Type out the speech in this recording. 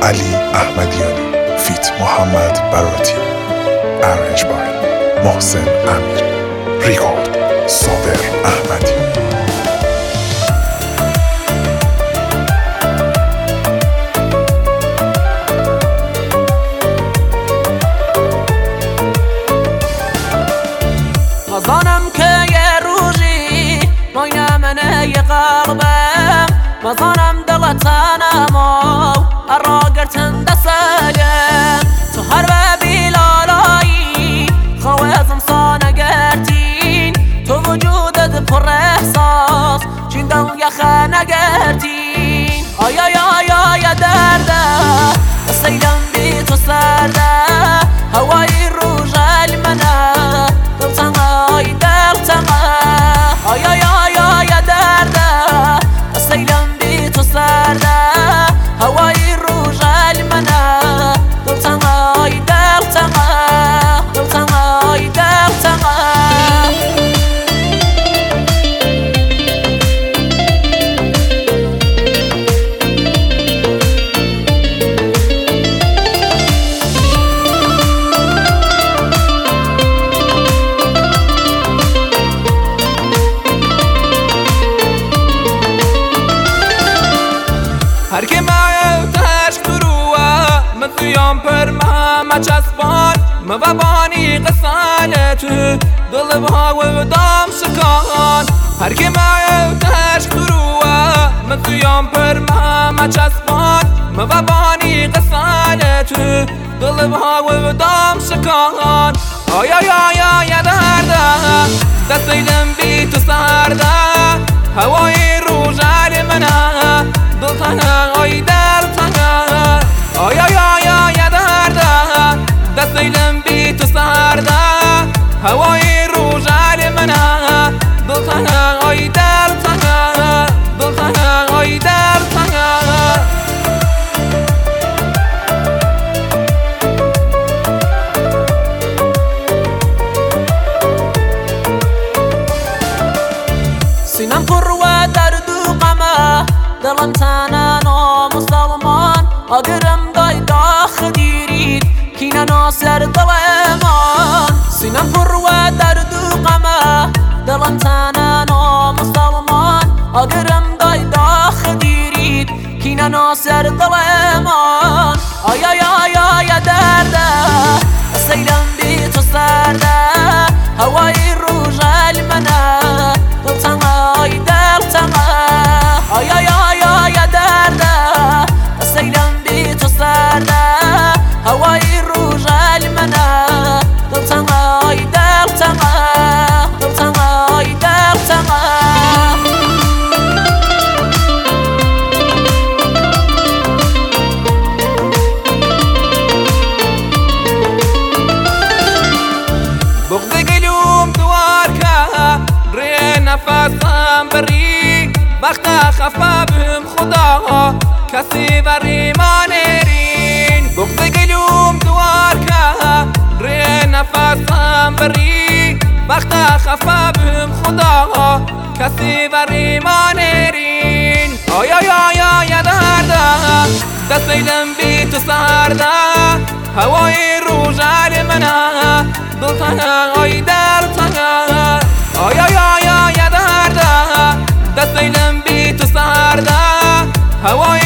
علی احمدیانی فیت محمد براتی، ارنج بای محسن امیر، ریکورد صابر احمدی. مزانم که یه روزی ماینه منه یه قلبم، مزانم دلتنم ارا گرتن دسگم تو هر و بیلالایی خوازم سانه گرتین تو وجودت پر احساس چین دل یخه نگرتین. آی آی آی آی درده سیدم بی تو سرده هوای روژل منه دلتنه آی دلتنه. آی آی آی آی درده سیدم بی تو سرده هوای روژل منه دلتنه آی دلتنه دلتنه آی دلتنه. هر که معتش تروه من تویم پر مهمه چسبان مبانی قصالت دل بها و دام سکان. هر که معتش تروه من تویم پر مهمه چسبان مبانی قصالت دل بها و دام سکان. آی آی آی آی درده دستیدم بی تو سرده هوای روژل منه دلتنه آی دلتنه. آی آی آی آی درده دستیدم بی تو سرده هوای روژل منه دلتنه آی دلتنه دلتنه آی دلتنه. سینم پر و درد و غمه دلم تنن و مسلمان اگرم دای داخ دیرید کینه ناصر دلمان. سینم پر و درد و غمه دلم تنن و مسلمان اگرم دای داخ دیرید کینه ناصر دلمان. آی آی آی آی درده سیلم بی تو سرده هوای روژل منه دلتنه آی دلتنه. آی آی آی آی درده سیلم بی تو سرده هوای روژل منه دلتنه آی دلتنه دلتنه آی دلتنه. بغض گلوم دوار که ری نفسم بری وقت خفه بهم خدا کسی بری ما نرین. بغض گلوم دوار که ری نفسم بری وقت خفه بهم خدا کسی بری ما نرین. آی آی آی آی درده دستیدم بی تو سرده هوای روژل منه دلتنه آی دلتنه. آی آی آی آی درده دستیدم بی تو سرده هوای